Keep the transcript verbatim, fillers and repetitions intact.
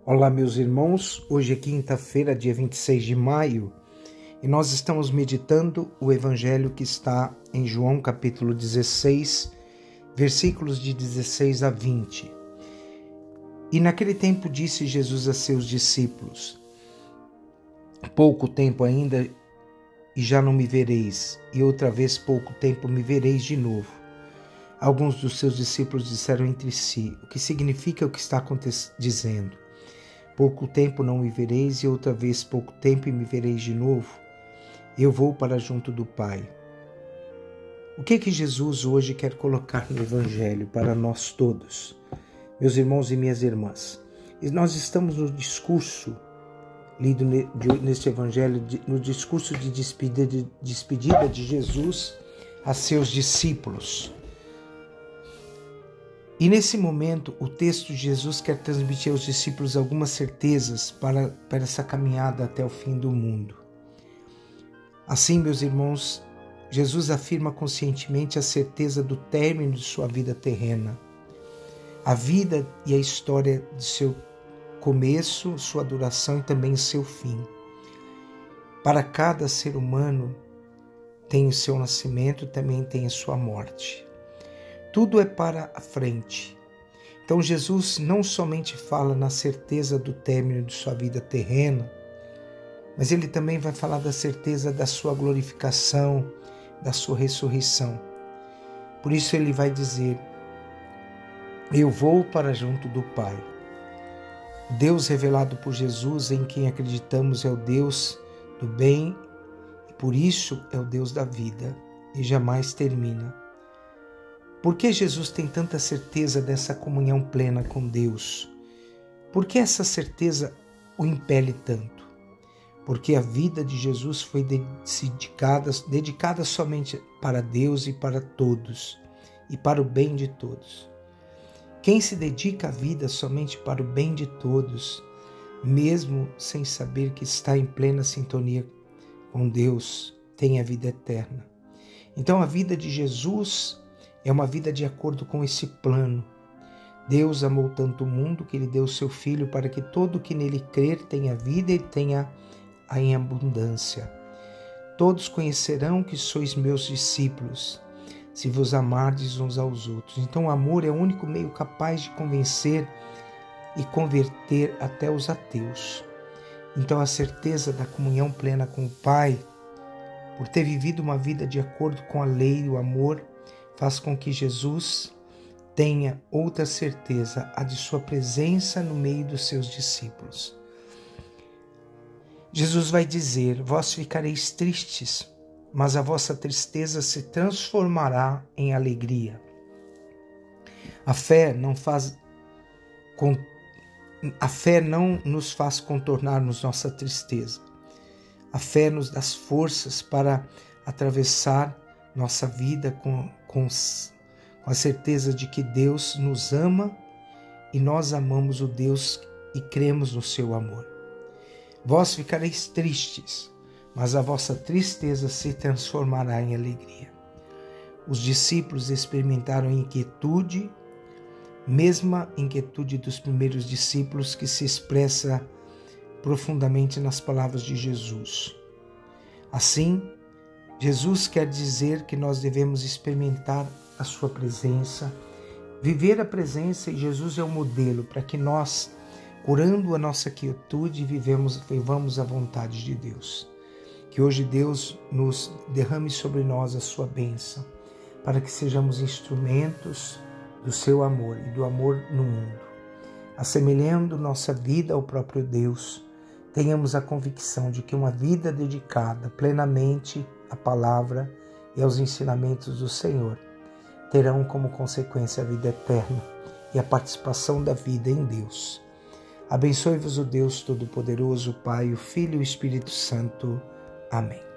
Olá, meus irmãos, hoje é quinta-feira, dia vinte e seis de maio, e nós estamos meditando o evangelho que está em João capítulo dezesseis, versículos de dezesseis a vinte. E naquele tempo disse Jesus a seus discípulos: pouco tempo ainda e já não me vereis, e outra vez pouco tempo me vereis de novo. Alguns dos seus discípulos disseram entre si: o que significa o que está dizendo? Pouco tempo não me vereis, e outra vez pouco tempo e me vereis de novo. Eu vou para junto do Pai. O que que Jesus hoje quer colocar no Evangelho para nós todos, meus irmãos e minhas irmãs? E nós estamos no discurso lido neste Evangelho, no discurso de despedida de, despedida de Jesus a seus discípulos. E nesse momento, o texto de Jesus quer transmitir aos discípulos algumas certezas para, para essa caminhada até o fim do mundo. Assim, meus irmãos, Jesus afirma conscientemente a certeza do término de sua vida terrena. A vida e a história de seu começo, sua duração e também seu fim. Para cada ser humano tem o seu nascimento, também tem a sua morte. Tudo é para a frente. Então Jesus não somente fala na certeza do término de sua vida terrena, mas ele também vai falar da certeza da sua glorificação, da sua ressurreição. Por isso ele vai dizer: eu vou para junto do Pai. Deus revelado por Jesus, em quem acreditamos, é o Deus do bem e por isso é o Deus da vida e jamais termina. Por que Jesus tem tanta certeza dessa comunhão plena com Deus? Por que essa certeza o impele tanto? Porque a vida de Jesus foi dedicada, dedicada somente para Deus e para todos, e para o bem de todos. Quem se dedica a vida somente para o bem de todos, mesmo sem saber que está em plena sintonia com Deus, tem a vida eterna. Então a vida de Jesus é uma vida de acordo com esse plano. Deus amou tanto o mundo que ele deu o seu Filho para que todo que nele crer tenha vida e tenha a em abundância. Todos conhecerão que sois meus discípulos, se vos amardes uns aos outros. Então o amor é o único meio capaz de convencer e converter até os ateus. Então a certeza da comunhão plena com o Pai, por ter vivido uma vida de acordo com a lei e o amor, faz com que Jesus tenha outra certeza, a de sua presença no meio dos seus discípulos. Jesus vai dizer: vós ficareis tristes, mas a vossa tristeza se transformará em alegria. A fé não faz a fé não nos faz contornar-nos nossa tristeza. A fé nos dá forças para atravessar nossa vida com, com, com a certeza de que Deus nos ama e nós amamos o Deus e cremos no seu amor. Vós ficareis tristes, mas a vossa tristeza se transformará em alegria. Os discípulos experimentaram inquietude, mesma inquietude dos primeiros discípulos, que se expressa profundamente nas palavras de Jesus. Assim, Jesus quer dizer que nós devemos experimentar a sua presença, viver a presença, e Jesus é o modelo para que nós, curando a nossa quietude, vivemos, vivamos a vontade de Deus. Que hoje Deus nos derrame sobre nós a sua bênção, para que sejamos instrumentos do seu amor e do amor no mundo. Assemelhando nossa vida ao próprio Deus, tenhamos a convicção de que uma vida dedicada plenamente à palavra e aos ensinamentos do Senhor terão como consequência a vida eterna e a participação da vida em Deus. Abençoe-vos o Deus Todo-Poderoso, o Pai, o Filho e o Espírito Santo. Amém.